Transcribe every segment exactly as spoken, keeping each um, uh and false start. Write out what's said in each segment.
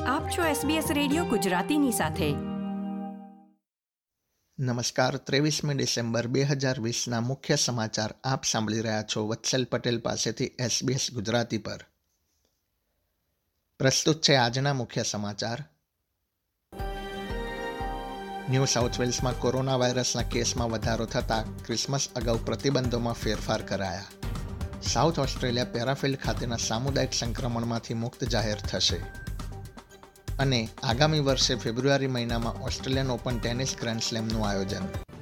આપ છો SBS radio ગુજરાતીની સાથે. નમસ્કાર. ત્રેવીસમી ડિસેમ્બર બે હજાર વીસના મુખ્ય સમાચાર આપ સાંભળી રહ્યા છો વત્સલ પટેલ પાસેથી એસબીએસ ગુજરાતી પર. પ્રસ્તુત છે આજના મુખ્ય સમાચાર. ન્યૂ સાઉથ વેલ્સમાં કોરોના વાયરસના કેસમાં વધારો થતાં ક્રિસમસ અગાઉ પ્રતિબંધોમાં ફેરફાર કરાયા. સાઉથ ઓસ્ટ્રેલિયા પેરાફિલ્ડ ખાતેના સામુદાયિક સંક્રમણમાંથી મુક્ત જાહેર થશે. અને આગામી વર્ષે ફેબ્રુઆરી મહિનામાં ઓસ્ટ્રેલિયન ઓપન ટેનિસ ગ્રાન્ડ સ્લેમનું આયોજન.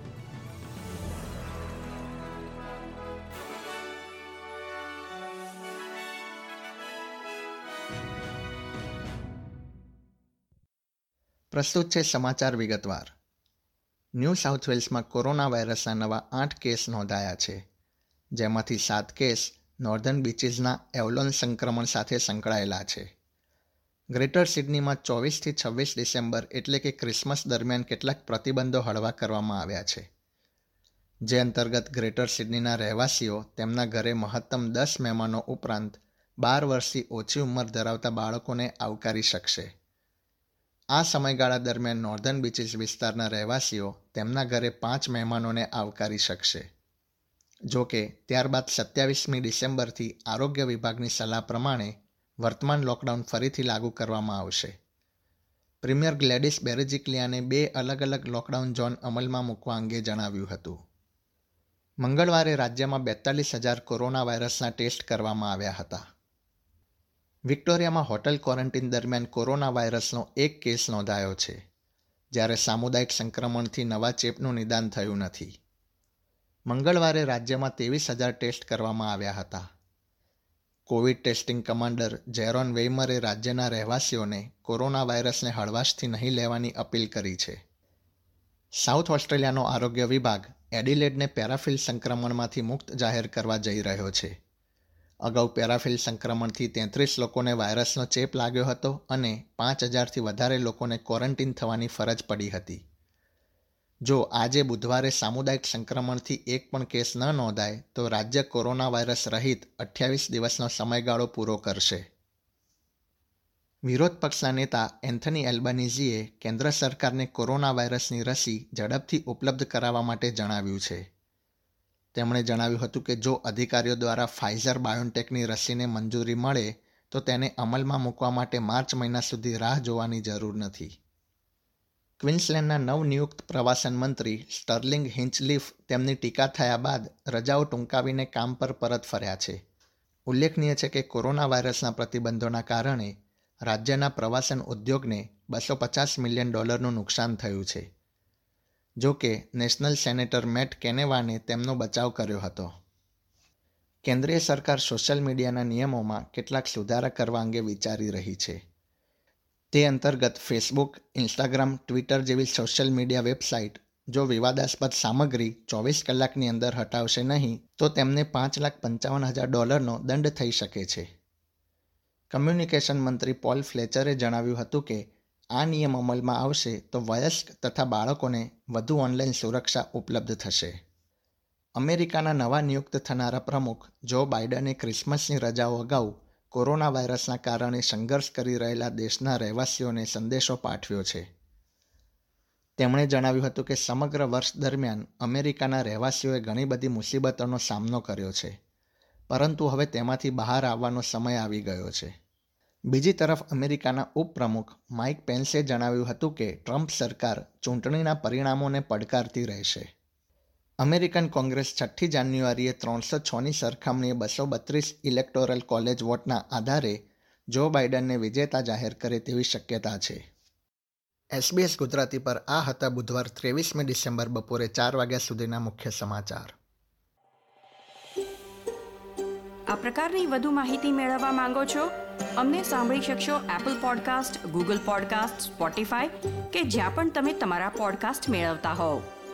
પ્રસ્તુત છે સમાચાર વિગતવાર. ન્યૂ સાઉથ વેલ્સમાં કોરોના વાયરસના નવા આઠ કેસ નોંધાયા છે, જેમાંથી સાત કેસ નોર્ધન બીચીસના એવલોન સંક્રમણ સાથે સંકળાયેલા છે. ગ્રેટર સિડનીમાં ચોવીસથી છવ્વીસ ડિસેમ્બર એટલે કે ક્રિસમસ દરમિયાન કેટલાક પ્રતિબંધો હળવા કરવામાં આવ્યા છે, જે અંતર્ગત ગ્રેટર સિડનીના રહેવાસીઓ તેમના ઘરે મહત્તમ દસ મહેમાનો ઉપરાંત બાર વર્ષથી ઓછી ઉંમર ધરાવતા બાળકોને આવકારી શકશે. આ સમયગાળા દરમિયાન નોર્ધન બીચીસ વિસ્તારના રહેવાસીઓ તેમના ઘરે પાંચ મહેમાનોને આવકારી શકશે. જો કે ત્યારબાદ સત્યાવીસમી ડિસેમ્બરથી આરોગ્ય વિભાગની સલાહ પ્રમાણે વર્તમાન લોકડાઉન ફરીથી લાગુ કરવામાં આવશે. પ્રીમિયર ગ્લેડિસ બેરેજિક્લિયાને બે અલગ અલગ લોકડાઉન ઝોન અમલમાં મૂકવા અંગે જણાવ્યું હતું. મંગળવારે રાજ્યમાં બેતાલીસ હજાર કોરોના વાયરસના ટેસ્ટ કરવામાં આવ્યા હતા. વિક્ટોરિયામાં હોટેલ ક્વોરન્ટીન દરમિયાન કોરોના વાયરસનો એક કેસ નોંધાયો છે, જ્યારે સામુદાયિક સંક્રમણથી નવા ચેપનું નિદાન થયું નથી. મંગળવારે રાજ્યમાં ત્રેવીસ હજાર ટેસ્ટ કરવામાં આવ્યા હતા. કોવિડ ટેસ્ટિંગ કમાન્ડર જેરોન વેઇમરે રાજ્યના રહેવાસીઓને કોરોના વાયરસને હળવાશથી નહીં લેવાની અપીલ કરી છે. સાઉથ ઓસ્ટ્રેલિયાનો આરોગ્ય વિભાગ એડિલેડને પેરાફિલ્ડ સંક્રમણમાંથી મુક્ત જાહેર કરવા જઈ રહ્યો છે. અગાઉ પેરાફિલ્ડ સંક્રમણથી તેત્રીસ લોકોને વાયરસનો ચેપ લાગ્યો હતો અને પાંચ હજારથી વધારે લોકોને ક્વોરન્ટીન થવાની ફરજ પડી હતી. જો આજે બુધવારે સામુદાયિક સંક્રમણથી એક પણ કેસ ન નોંધાય તો રાજ્ય કોરોના વાયરસ રહિત અઠ્યાવીસ દિવસનો સમયગાળો પૂરો કરશે. વિરોધ પક્ષના નેતા એન્થની એલ્બનીઝીએ કેન્દ્ર સરકારને કોરોના વાયરસની રસી ઝડપથી ઉપલબ્ધ કરાવવા માટે જણાવ્યું છે. તેમણે જણાવ્યું હતું કે જો અધિકારીઓ દ્વારા ફાઇઝર બાયોન્ટેકની રસીને મંજૂરી મળે તો તેને અમલમાં મૂકવા માટે માર્ચ મહિના સુધી રાહ જોવાની જરૂર નથી. ક્વીન્સલેન્ડના નવનિયુક્ત પ્રવાસન મંત્રી સ્ટર્લિંગ હિંચલીફ તેમની ટીકા થયા બાદ રજાઓ ટૂંકાવીને કામ પર પરત ફર્યા છે. ઉલ્લેખનીય છે કે કોરોના વાયરસના પ્રતિબંધોના કારણે રાજ્યના પ્રવાસન ઉદ્યોગને બસો પચાસ મિલિયન ડોલરનું નુકસાન થયું છે. જો કે નેશનલ સેનેટર મેટ કેનેવાને તેમનો બચાવ કર્યો હતો. કેન્દ્રીય સરકાર સોશિયલ મીડિયાના નિયમોમાં કેટલાક સુધારા કરવા અંગે વિચારી રહી છે. તે અંતર્ગત ફેસબુક, ઇન્સ્ટાગ્રામ, ટ્વિટર જેવી સોશિયલ મીડિયા વેબસાઇટ જો વિવાદાસ્પદ સામગ્રી ચોવીસ કલાકની અંદર હટાવશે નહીં તો તેમને પાંચ લાખ પંચાવન હજાર ડોલરનો દંડ થઈ શકે છે. કમ્યુનિકેશન મંત્રી પોલ ફ્લેચરે જણાવ્યું હતું કે આ નિયમ અમલમાં આવશે તો વયસ્ક તથા બાળકોને વધુ ઓનલાઈન સુરક્ષા ઉપલબ્ધ થશે. અમેરિકાના નવા નિયુક્ત થનારા પ્રમુખ જો બાઇડને ક્રિસમસની રજાઓ અગાઉ કોરોના વાયરસના કારણે સંઘર્ષ કરી રહેલા દેશના રહેવાસીઓને સંદેશો પાઠવ્યો છે. તેમણે જણાવ્યું હતું કે સમગ્ર વર્ષ દરમિયાન અમેરિકાના રહેવાસીઓએ ઘણી બધી મુસીબતોનો સામનો કર્યો છે, પરંતુ હવે તેમાંથી બહાર આવવાનો સમય આવી ગયો છે. બીજી તરફ અમેરિકાના ઉપપ્રમુખ માઇક પેન્સે જણાવ્યું હતું કે ટ્રમ્પ સરકાર ચૂંટણીના પરિણામોને પડકારતી રહેશે. અમેરિકન કોંગ્રેસ છઠ્ઠી જાન્યુઆરીએ ત્રણસો છની સરખામણીએ બસો બત્રીસ ઇલેક્ટોરલ કોલેજ વોટના આધારે જો બાઇડનને વિજેતા જાહેર કરે તેવી શક્યતા છે. એસબીએસ ગુજરાતી પર આ હતા બુધવાર ત્રેવીસમી ડિસેમ્બર બપોરે ચાર વાગ્યા સુધીના મુખ્ય સમાચાર. આ પ્રકારની વધુ માહિતી મેળવવા માંગો છો? અમને સાંભળી શકશો Apple podcast, Google podcast, Spotify કે જ્યાં પણ તમે તમારા પોડકાસ્ટ મેળવતા હોવ.